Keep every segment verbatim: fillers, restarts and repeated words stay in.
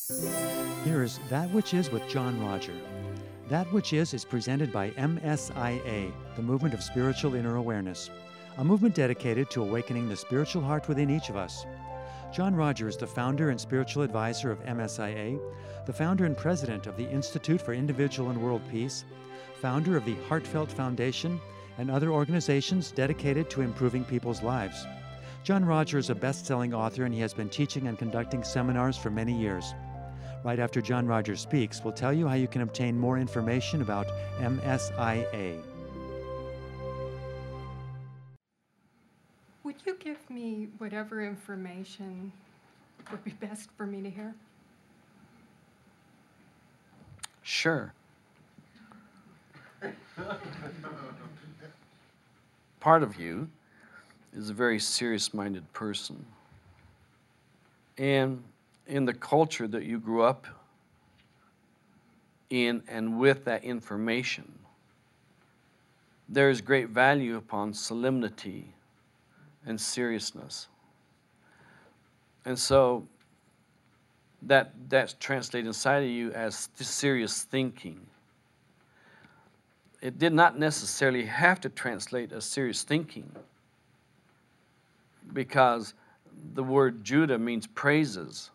Here is That Which Is with John Roger. That Which Is is presented by M S I A, the Movement of Spiritual Inner Awareness, a movement dedicated to awakening the spiritual heart within each of us. John Roger is the founder and spiritual advisor of M S I A, the founder and president of the Institute for Individual and World Peace, founder of the Heartfelt Foundation, and other organizations dedicated to improving people's lives. John Roger is a best-selling author, and he has been teaching and conducting seminars for many years. Right after John Roger speaks, we'll tell you how you can obtain more information about M S I A. Would you give me whatever information would be best for me to hear? Sure. Part of you is a very serious-minded person. And in the culture that you grew up in and with that information, there is great value upon solemnity and seriousness. And so that that's translated inside of you as serious thinking. It did not necessarily have to translate as serious thinking, because the word Judah means praises.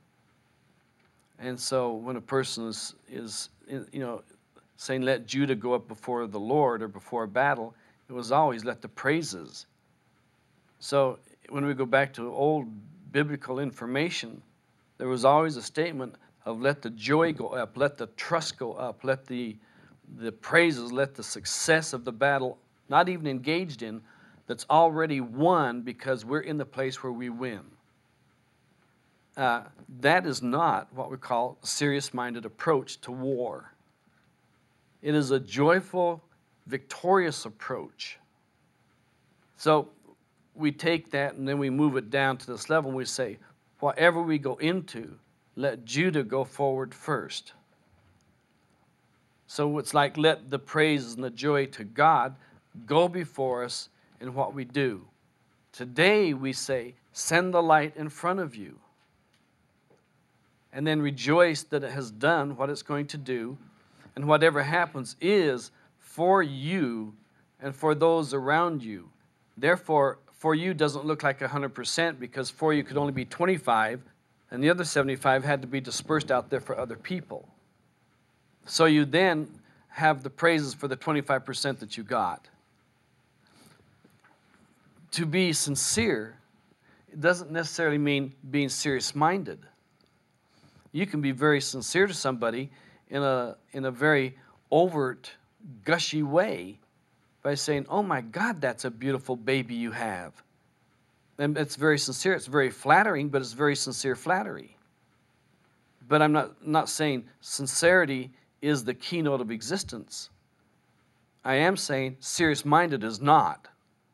And so when a person is, is you know, saying, let Judah go up before the Lord or before a battle, it was always let the praises. So when we go back to old biblical information, there was always a statement of let the joy go up, let the trust go up, let the, the praises, let the success of the battle, not even engaged in, that's already won because we're in the place where we win. Uh, that is not what we call a serious-minded approach to war. It is a joyful, victorious approach. So we take that and then we move it down to this level and we say, whatever we go into, let Judah go forward first. So it's like let the praises and the joy to God go before us in what we do. Today we say, send the light in front of you. And then rejoice that it has done what it's going to do. And whatever happens is for you and for those around you. Therefore, for you doesn't look like one hundred percent because for you could only be twenty-five, and the other seventy-five had to be dispersed out there for other people. So you then have the praises for the twenty-five percent that you got. To be sincere, it doesn't necessarily mean being serious-minded. You can be very sincere to somebody in a, in a very overt, gushy way by saying, oh my God, that's a beautiful baby you have. And it's very sincere, it's very flattering, but it's very sincere flattery. But I'm not, not saying sincerity is the keynote of existence. I am saying serious-minded is not.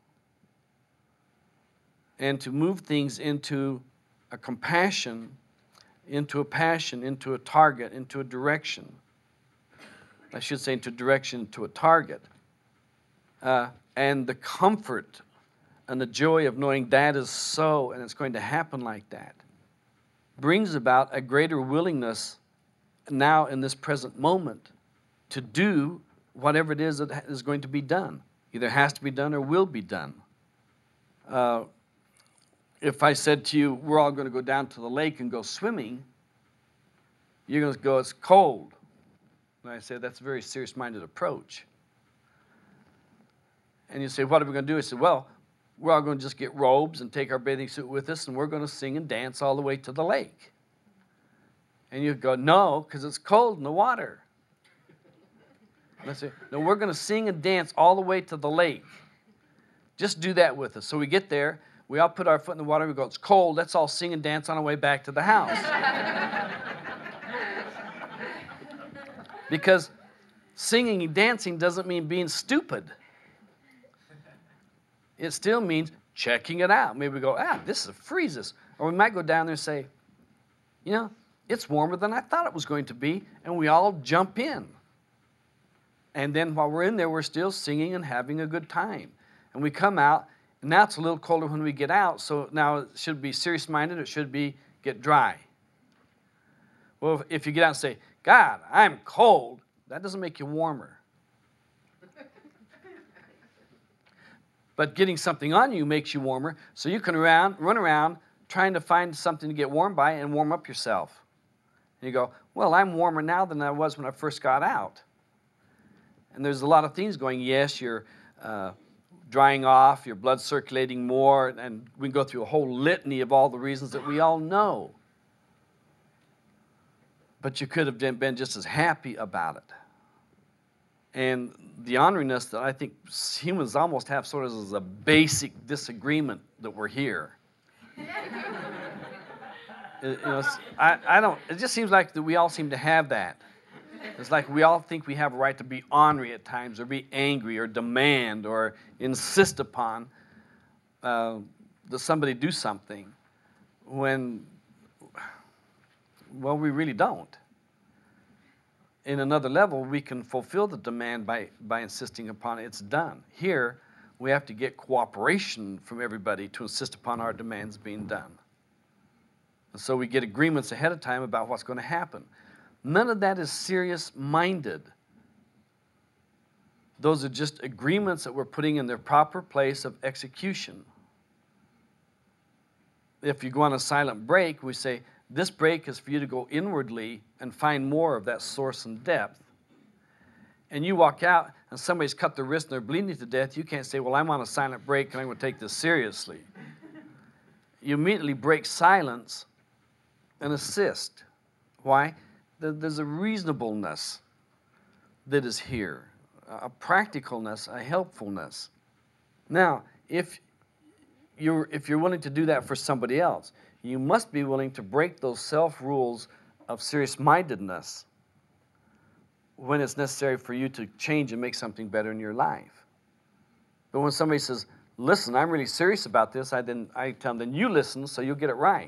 And to move things into a compassion, into a passion, into a target, into a direction. I should say into direction, into a target. Uh, and the comfort and the joy of knowing that is so and it's going to happen like that brings about a greater willingness now in this present moment to do whatever it is that is going to be done. Either has to be done or will be done. Uh, If I said to you, we're all going to go down to the lake and go swimming, you're going to go, it's cold. And I say, that's a very serious-minded approach. And you say, what are we going to do? I said, well, we're all going to just get robes and take our bathing suit with us, and we're going to sing and dance all the way to the lake. And you go, no, because it's cold in the water. And I say, no, we're going to sing and dance all the way to the lake. Just do that with us. So we get there. We all put our foot in the water, we go, it's cold, let's all sing and dance on our way back to the house. Because singing and dancing doesn't mean being stupid. It still means checking it out. Maybe we go, ah, this is freezes. Or we might go down there and say, you know, it's warmer than I thought it was going to be, and we all jump in. And then while we're in there, we're still singing and having a good time. And we come out, and now it's a little colder when we get out, so now it should be serious-minded, it should be get dry. Well, if, if you get out and say, God, I'm cold, that doesn't make you warmer. But getting something on you makes you warmer, so you can around, run around trying to find something to get warm by and warm up yourself. And you go, well, I'm warmer now than I was when I first got out. And there's a lot of things going. Yes, you're uh, drying off, your blood circulating more, and we can go through a whole litany of all the reasons that we all know. But you could have been just as happy about it. And the honoriness that I think humans almost have sort of as a basic disagreement that we're here. It, you know, I, I don't, it just seems like that we all seem to have that. It's like we all think we have a right to be ornery at times, or be angry, or demand, or insist upon uh, that somebody do something, when, well, we really don't. In another level, we can fulfill the demand by, by insisting upon it. It's done. Here, we have to get cooperation from everybody to insist upon our demands being done. And so we get agreements ahead of time about what's going to happen. None of that is serious-minded. Those are just agreements that we're putting in their proper place of execution. If you go on a silent break, we say, this break is for you to go inwardly and find more of that source and depth. And you walk out and somebody's cut their wrist and they're bleeding to death, you can't say, well, I'm on a silent break and I'm going to take this seriously. You immediately break silence and assist. Why? There's a reasonableness that is here, a practicalness, a helpfulness. Now, if you're, if you're willing to do that for somebody else, you must be willing to break those self-rules of serious-mindedness when it's necessary for you to change and make something better in your life. But when somebody says, listen, I'm really serious about this, I, then, I tell them, then you listen so you'll get it right.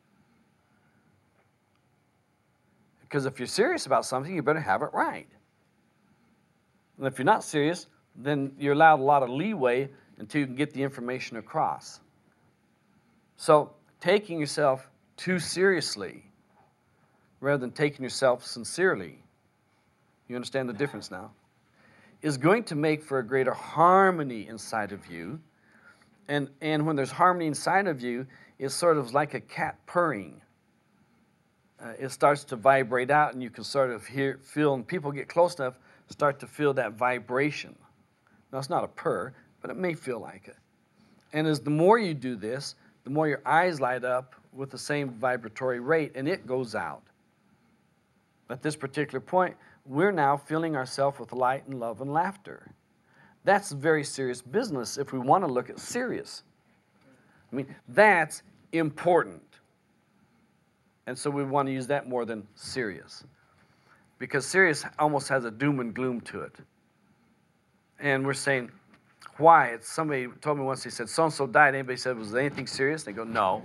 Because if you're serious about something, you better have it right. And if you're not serious, then you're allowed a lot of leeway until you can get the information across. So, taking yourself too seriously rather than taking yourself sincerely, you understand the difference now, is going to make for a greater harmony inside of you. And, and when there's harmony inside of you, it's sort of like a cat purring. Uh, it starts to vibrate out, and you can sort of hear, feel, and people get close enough, start to feel that vibration. Now, it's not a purr, but it may feel like it. And as the more you do this, the more your eyes light up with the same vibratory rate, and it goes out. At this particular point, we're now filling ourselves with light and love and laughter. That's very serious business if we want to look at serious. I mean, that's important. And so we want to use that more than serious. Because serious almost has a doom and gloom to it. And we're saying, why? It's somebody told me once, he said, so-and-so died. Anybody said, was there anything serious? They go, no.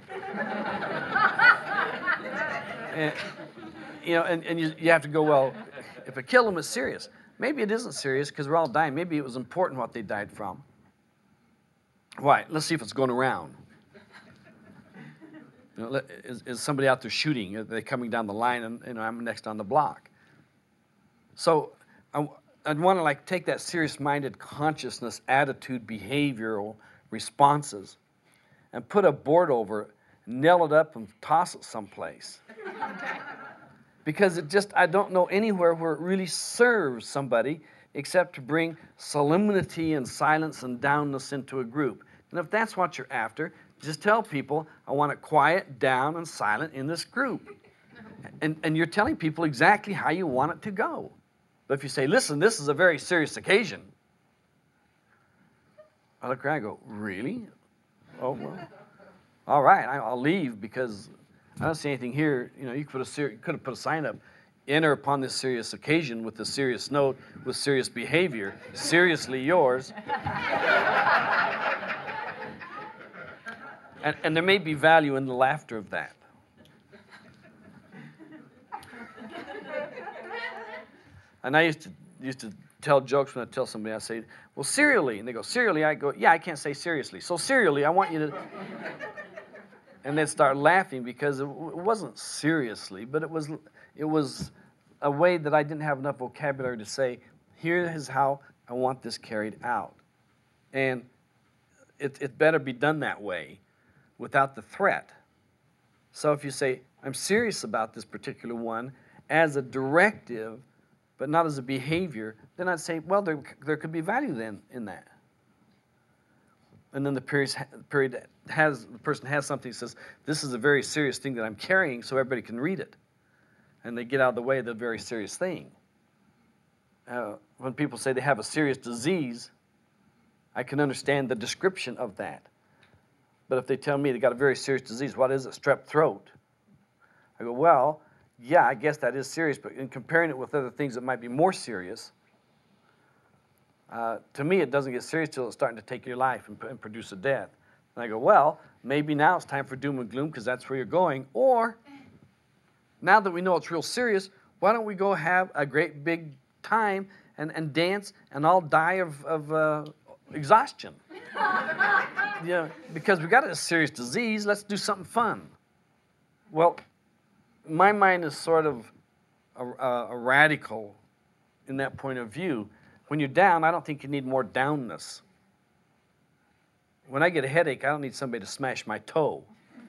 and, you know, and, and you, you have to go, well, if it killed them, it's serious. Maybe it isn't serious because we're all dying. Maybe it was important what they died from. Why? Let's see if it's going around. You know, is, is somebody out there shooting? Are they coming down the line, and you know, I'm next on the block? So I, I'd want to like take that serious-minded consciousness, attitude, behavioral responses, and put a board over it, nail it up, and toss it someplace. Because it just, I don't know anywhere where it really serves somebody except to bring solemnity and silence and downness into a group. And if that's what you're after, just tell people, I want it quiet, down, and silent in this group. And, and you're telling people exactly how you want it to go. But if you say, listen, this is a very serious occasion, I look around and go, really? Oh, well, all right, I'll leave because I don't see anything here. You know, you could have, ser- could have put a sign up, enter upon this serious occasion with a serious note, with serious behavior, seriously yours. And, and there may be value in the laughter of that. And I used to used to tell jokes when I tell somebody, I say, well, serially. And they go, serially? I go, yeah, I can't say seriously. So serially, I want you to... And they'd start laughing because it, w- it wasn't seriously, but it was, it was a way that I didn't have enough vocabulary to say, here is how I want this carried out. And it, it better be done that way without the threat. So if you say, I'm serious about this particular one as a directive, but not as a behavior, then I'd say, well, there, there could be value then in that. And then the period, period has, the person has something that says, this is a very serious thing that I'm carrying so everybody can read it. And they get out of the way of the very serious thing. Uh, when people say they have a serious disease, I can understand the description of that. But if they tell me they got a very serious disease, what is it? Strep throat. I go, well, yeah, I guess that is serious, but in comparing it with other things that might be more serious, uh, to me it doesn't get serious till it's starting to take your life and, and produce a death. And I go, well, maybe now it's time for doom and gloom because that's where you're going. Or, now that we know it's real serious, why don't we go have a great big time and, and dance and all die of, of uh, exhaustion? Yeah, because we got a serious disease, let's do something fun. Well, my mind is sort of a, a, a radical in that point of view. When you're down, I don't think you need more downness. When I get a headache, I don't need somebody to smash my toe.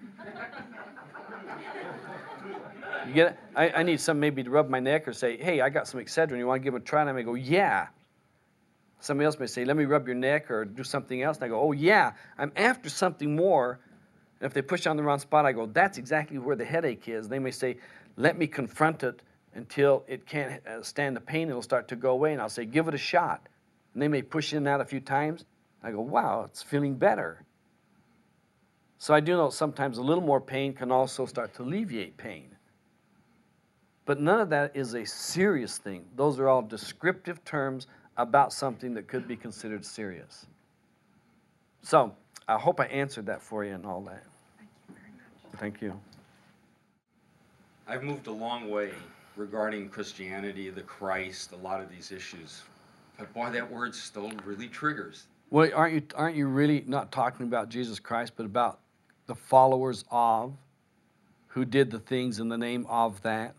You get it? I, I need some maybe to rub my neck or say, hey, I got some Excedrin, you want to give it a try? And I may go, yeah. Somebody else may say, let me rub your neck or do something else. And I go, oh, yeah, I'm after something more. And if they push on the wrong spot, I go, that's exactly where the headache is. They may say, let me confront it until it can't stand the pain. It'll start to go away. And I'll say, give it a shot. And they may push in and out a few times. I go, wow, it's feeling better. So I do know sometimes a little more pain can also start to alleviate pain. But none of that is a serious thing. Those are all descriptive terms about something that could be considered serious. So I hope I answered that for you and all that. Thank you very much. Thank you. I've moved a long way regarding Christianity, the Christ, a lot of these issues. But boy, that word still really triggers. Well, aren't you, aren't you really not talking about Jesus Christ, but about the followers of, who did the things in the name of that?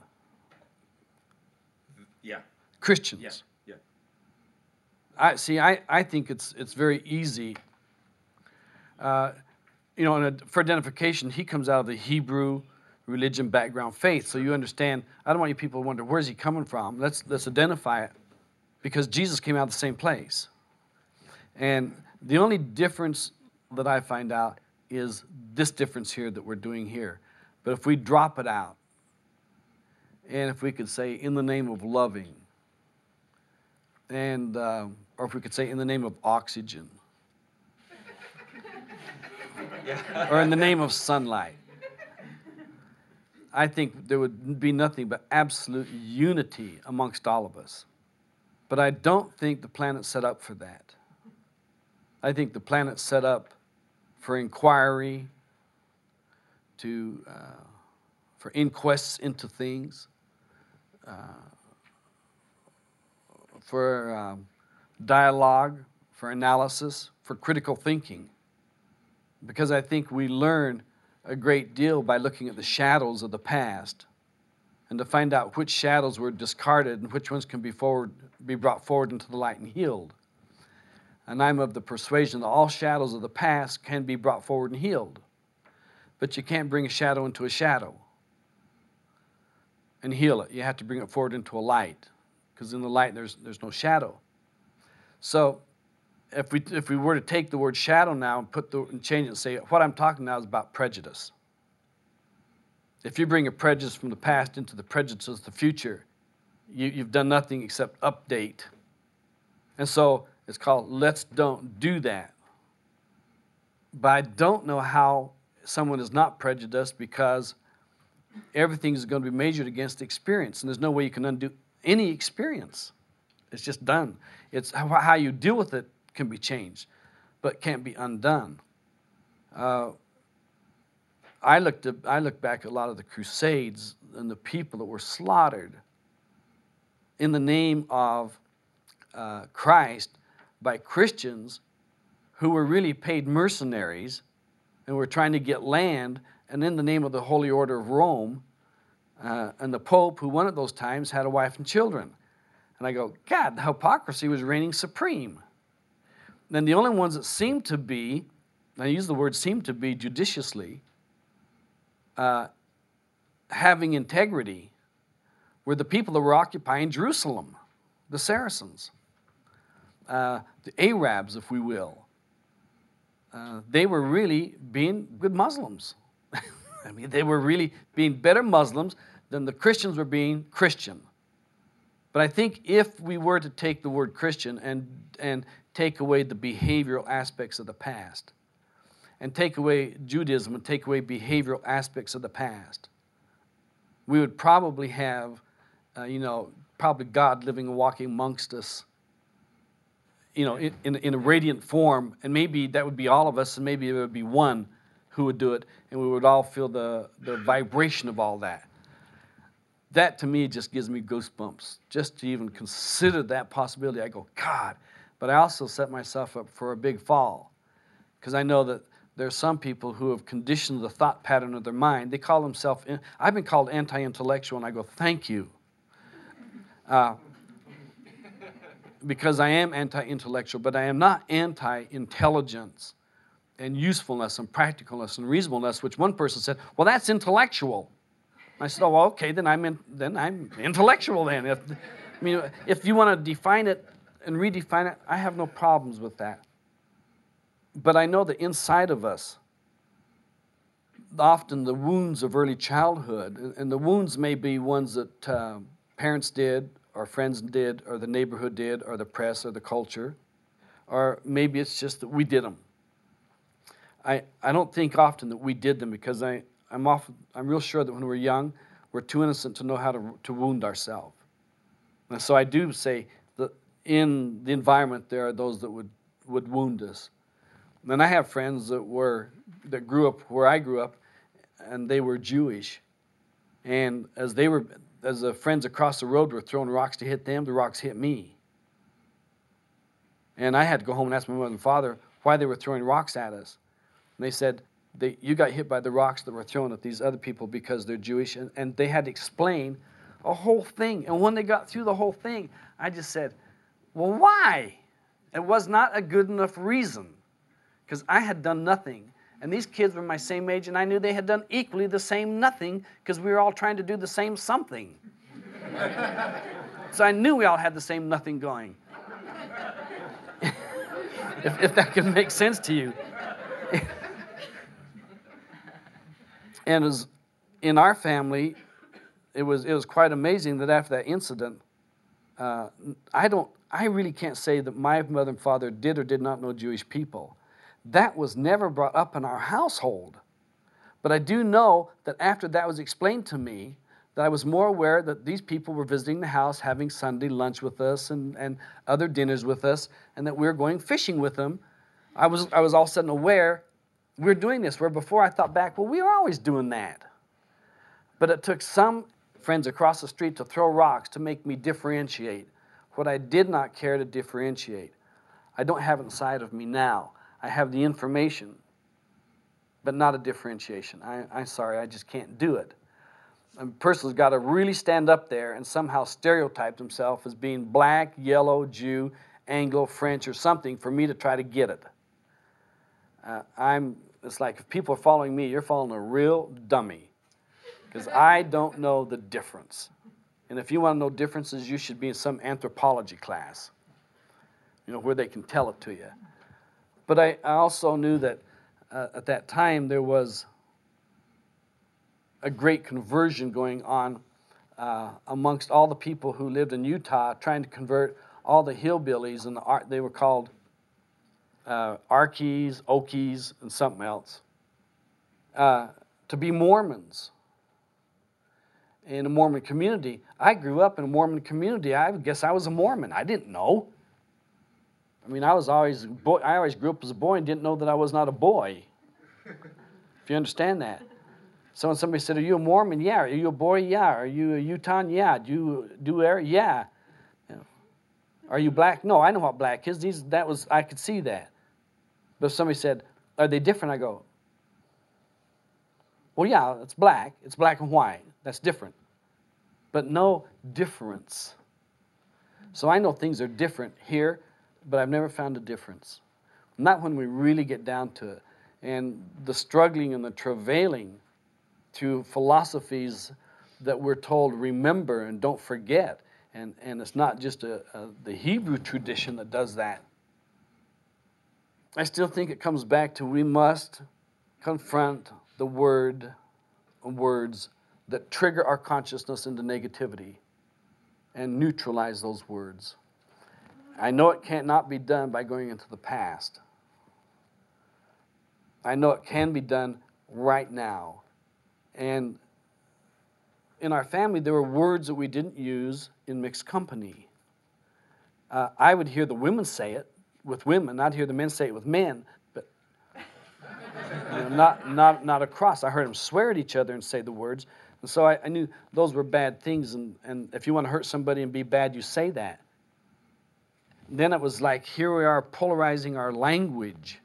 Yeah. Christians. Yeah. Yeah. I see. I, I think it's it's very easy. Uh, you know, and for identification, he comes out of the Hebrew religion background, faith. So you understand. I don't want you people to wonder where's he coming from. Let's let's identify it, because Jesus came out of the same place. And the only difference that I find out is this difference here that we're doing here. But if we drop it out, and if we could say in the name of loving, and uh, or if we could say in the name of oxygen, Yeah. or in the name of sunlight, I think there would be nothing but absolute unity amongst all of us. But I don't think the planet's set up for that. I think the planet's set up for inquiry, to uh, for inquests into things, uh, for um, dialogue, for analysis, for critical thinking. Because I think we learn a great deal by looking at the shadows of the past, and to find out which shadows were discarded and which ones can be forward, be brought forward into the light and healed. And I'm of the persuasion that all shadows of the past can be brought forward and healed. But you can't bring a shadow into a shadow and heal it. You have to bring it forward into a light, because in the light there's, there's no shadow. So if we, if we were to take the word shadow now and, put the, and change it and say, what I'm talking now is about prejudice. If you bring a prejudice from the past into the prejudices of the future, you, you've done nothing except update. And so it's called let's don't do that. But I don't know how someone is not prejudiced, because everything is going to be measured against experience, and there's no way you can undo any experience. It's just done. It's how, how you deal with it can be changed, but can't be undone. Uh, I looked at, I look back at a lot of the Crusades and the people that were slaughtered in the name of uh, Christ by Christians who were really paid mercenaries and were trying to get land and in the name of the Holy Order of Rome, uh, and the Pope, who won at those times, had a wife and children. And I go, God, the hypocrisy was reigning supreme. Then the only ones that seemed to be, and I use the word seem to be judiciously, uh, having integrity, were the people that were occupying Jerusalem, the Saracens, uh, the Arabs, if we will. Uh, they were really being good Muslims. I mean, they were really being better Muslims than the Christians were being Christian. But I think if we were to take the word Christian and, and take away the behavioral aspects of the past, and take away Judaism and take away behavioral aspects of the past, we would probably have, uh, you know, probably God living and walking amongst us, you know, in, in, in a radiant form, and maybe that would be all of us, and maybe it would be one who would do it, and we would all feel the, the vibration of all that. That, to me, just gives me goosebumps. Just to even consider that possibility, I go, God. But I also set myself up for a big fall, because I know that there are some people who have conditioned the thought pattern of their mind. They call themselves, I've been called anti-intellectual, and I go, thank you. Uh, because I am anti-intellectual, but I am not anti-intelligence and usefulness and practicalness and reasonableness, which one person said, well, that's intellectual. I said, oh, well, okay, then I'm in, then I'm intellectual then. If, I mean, if you want to define it and redefine it, I have no problems with that. But I know that inside of us, often the wounds of early childhood, and the wounds may be ones that uh, parents did, or friends did, or the neighborhood did, or the press, or the culture, or maybe it's just that we did them. I, I don't think often that we did them, because I, I'm often, I'm real sure that when we're young, we're too innocent to know how to, to wound ourselves. And so I do say that in the environment there are those that would, would wound us. And I have friends that were that grew up where I grew up, and they were Jewish. And as they were, as the friends across the road were throwing rocks to hit them, the rocks hit me. And I had to go home and ask my mother and father why they were throwing rocks at us. And they said, they, you got hit by the rocks that were thrown at these other people because they're Jewish. And, and they had to explain a whole thing. And when they got through the whole thing, I just said, well, why? It was not a good enough reason, because I had done nothing. And these kids were my same age, and I knew they had done equally the same nothing, because we were all trying to do the same something. So I knew we all had the same nothing going. if, if that can make sense to you. And as in our family, it was it was quite amazing that after that incident, uh, I don't I really can't say that my mother and father did or did not know Jewish people. That was never brought up in our household. But I do know that after that was explained to me, that I was more aware that these people were visiting the house, having Sunday lunch with us and, and other dinners with us, and that we were going fishing with them. I was I was all of a sudden aware we were doing this, where before I thought back, well, we were always doing that. But it took some friends across the street to throw rocks to make me differentiate what I did not care to differentiate. I don't have it inside of me now. I have the information, but not a differentiation. I, I'm sorry, I just can't do it. A person's got to really stand up there and somehow stereotype himself as being black, yellow, Jew, Anglo, French, or something for me to try to get it. Uh, I'm. It's like if people are following me, you're following a real dummy, because I don't know the difference. And if you want to know differences, you should be in some anthropology class, you know, where they can tell it to you. But I, I also knew that uh, at that time there was a great conversion going on uh, amongst all the people who lived in Utah, trying to convert all the hillbillies, and the art they were called uh, Arkies, Okies, and something else, uh, to be Mormons. In a Mormon community, I grew up in a Mormon community. I guess I was a Mormon. I didn't know. I mean, I was always a boy. I always grew up as a boy and didn't know that I was not a boy. If you understand that. So when somebody said, "Are you a Mormon?" Yeah. Are you a boy? Yeah. Are you a Utahn? Yeah. Do you do air? Yeah. You know, are you black? No, I know what black is. These that was I could see that. But if somebody said, "Are they different?" I go, Well, yeah, it's black. It's black and white. That's different. But no difference. So I know things are different here, but I've never found a difference. Not when we really get down to it. And the struggling and the travailing through philosophies that we're told remember and don't forget. And, and it's not just a, a, the Hebrew tradition that does that. I still think it comes back to we must confront the word, words that trigger our consciousness into negativity and neutralize those words. I know it cannot be done by going into the past. I know it can be done right now. And in our family, there were words that we didn't use in mixed company. Uh, I would hear the women say it with women, I'd hear the men say it with men, but you know, not, not, not across. I heard them swear at each other and say the words. And so I, I knew those were bad things. And, and if you want to hurt somebody and be bad, you say that. Then it was like, here we are polarizing our language.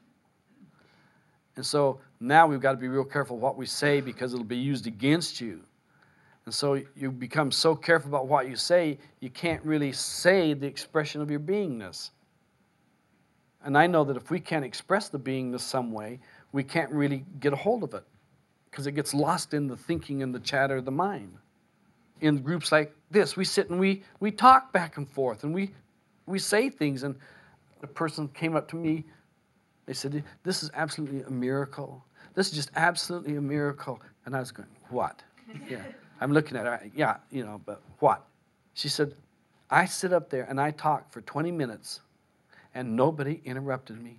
And so now we've got to be real careful what we say because it'll be used against you. And so you become so careful about what you say, you can't really say the expression of your beingness. And I know that if we can't express the beingness some way, we can't really get a hold of it because it gets lost in the thinking and the chatter of the mind. In groups like this, we sit and we, we talk back and forth and we, we say things. And a person came up to me, they said, this is absolutely a miracle. This is just absolutely a miracle. And I was going, what? Yeah. I'm looking at her, yeah, you know, but what? She said, I sit up there and I talk for twenty minutes and nobody interrupted me.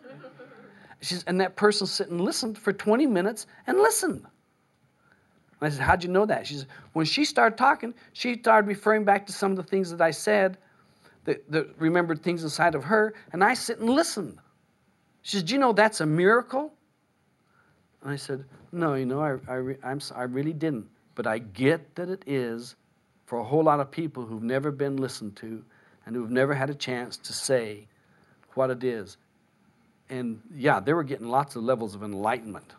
She said, and that person sit and listened for twenty minutes and listened. And I said, how'd you know that? She said, when she started talking, she started referring back to some of the things that I said that, that remembered things inside of her, and I sit and listened. She said, do you know that's a miracle? And I said, no, you know, I, I, re- I'm, I really didn't. But I get that it is for a whole lot of people who've never been listened to and who've never had a chance to say what it is. And yeah, they were getting lots of levels of enlightenment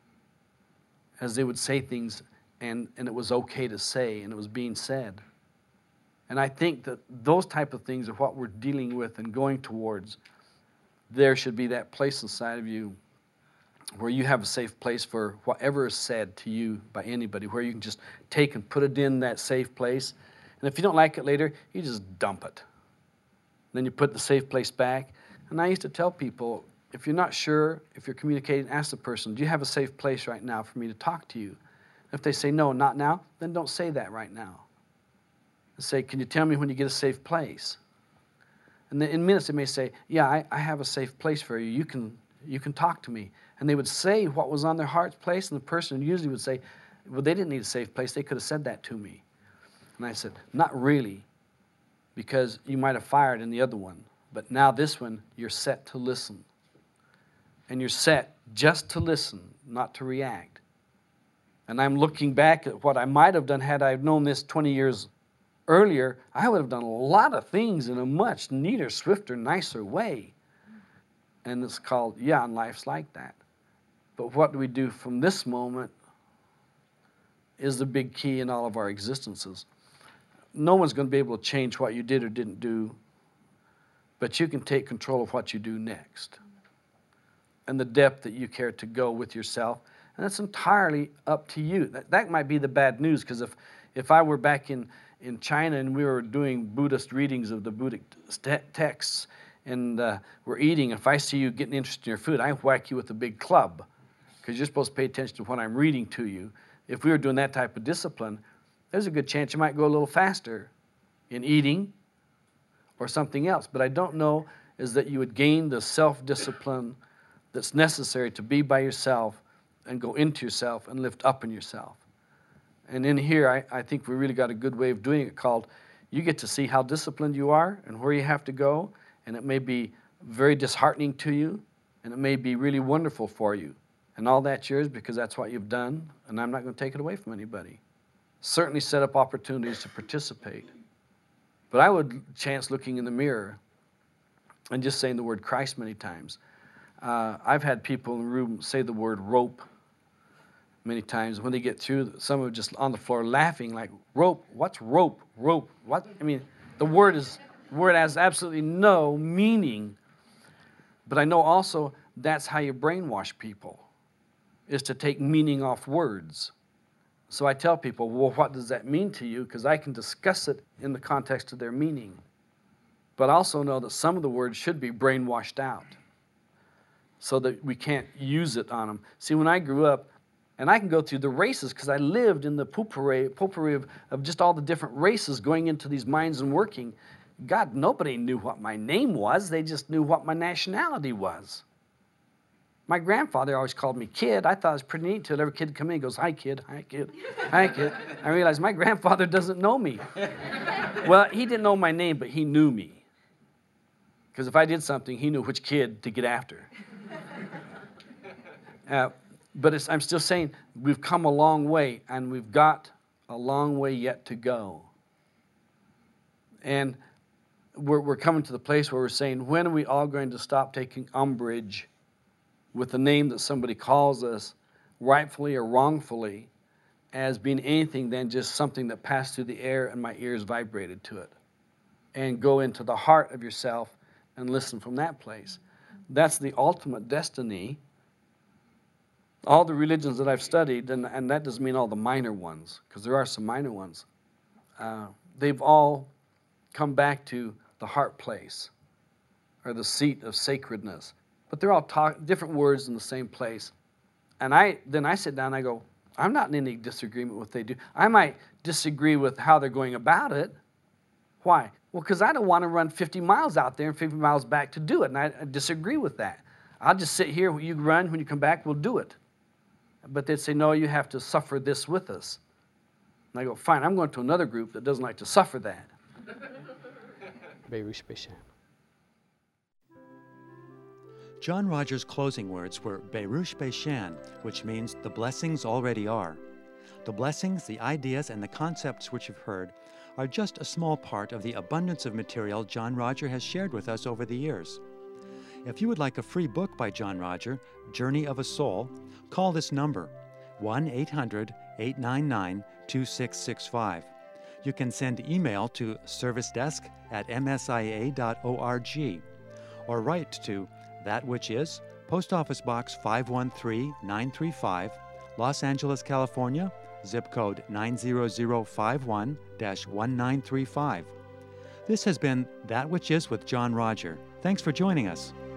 as they would say things and, and it was okay to say and it was being said. And I think that those type of things are what we're dealing with and going towards. There should be that place inside of you where you have a safe place for whatever is said to you by anybody, where you can just take and put it in that safe place. And if you don't like it later, you just dump it. Then you put the safe place back. And I used to tell people, if you're not sure, if you're communicating, ask the person, do you have a safe place right now for me to talk to you? If they say, no, not now, then don't say that right now. And say, can you tell me when you get a safe place? And then in minutes they may say, yeah, I, I have a safe place for you. You can, you can talk to me. And they would say what was on their heart's place, and the person usually would say, well, they didn't need a safe place. They could have said that to me. And I said, not really, because you might have fired in the other one. But now this one, you're set to listen. And you're set just to listen, not to react. And I'm looking back at what I might have done had I known this twenty years earlier. I would have done a lot of things in a much neater, swifter, nicer way. And it's called, yeah, and life's like that. But what do we do from this moment is the big key in all of our existences. No one's going to be able to change what you did or didn't do, but you can take control of what you do next and the depth that you care to go with yourself. And that's entirely up to you. That, that might be the bad news, because if, if I were back in, in China and we were doing Buddhist readings of the Buddhist texts and uh, we're eating, if I see you getting interested in your food, I whack you with a big club, because you're supposed to pay attention to what I'm reading to you. If we were doing that type of discipline, there's a good chance you might go a little faster in eating or something else. But I don't know is that you would gain the self-discipline that's necessary to be by yourself and go into yourself and lift up in yourself. And in here, I, I think we really got a good way of doing it called, you get to see how disciplined you are and where you have to go, and it may be very disheartening to you, and it may be really wonderful for you. And all that's yours because that's what you've done, and I'm not going to take it away from anybody. Certainly set up opportunities to participate. But I would chance looking in the mirror and just saying the word Christ many times. Uh, I've had people in the room say the word rope many times. When they get through, some are just on the floor laughing like, rope, what's rope, rope, what? I mean, the word is, word has absolutely no meaning. But I know also that's how you brainwash people, is to take meaning off words. So I tell people, well, what does that mean to you? Because I can discuss it in the context of their meaning. But I also know that some of the words should be brainwashed out so that we can't use it on them. See, when I grew up, and I can go through the races because I lived in the potpourri, potpourri of, of just all the different races going into these mines and working. God, nobody knew what my name was. They just knew what my nationality was. My grandfather always called me kid. I thought it was pretty neat until every kid come in and goes, hi, kid, hi, kid, hi, kid. I realized my grandfather doesn't know me. Well, he didn't know my name, but he knew me. Because if I did something, he knew which kid to get after. Uh, but it's, I'm still saying we've come a long way, and we've got a long way yet to go. And we're, we're coming to the place where we're saying, when are we all going to stop taking umbrage with the name that somebody calls us, rightfully or wrongfully, as being anything than just something that passed through the air and my ears vibrated to it? And go into the heart of yourself and listen from that place. That's the ultimate destiny. All the religions that I've studied, and, and that doesn't mean all the minor ones, because there are some minor ones, uh, they've all come back to the heart place, or the seat of sacredness. But they're all talk, different words in the same place. And I then I sit down and I go, I'm not in any disagreement with what they do. I might disagree with how they're going about it. Why? Well, because I don't want to run fifty miles out there and fifty miles back to do it, and I, I disagree with that. I'll just sit here, when you run, when you come back, we'll do it. But they'd say, no, you have to suffer this with us. And I go, fine, I'm going to another group that doesn't like to suffer that. Berush Beshan. John Rogers' closing words were Berush Beshan, which means the blessings already are. The blessings, the ideas, and the concepts which you've heard are just a small part of the abundance of material John Roger has shared with us over the years. If you would like a free book by John Roger, Journey of a Soul, call this number, one eight hundred, eight nine nine, two six six five. You can send email to servicedesk at m s i a dot org or write to That Which Is, Post Office Box five one three nine three five, Los Angeles, California, zip code nine zero zero five one dash one nine three five. This has been That Which Is with John Roger. Thanks for joining us.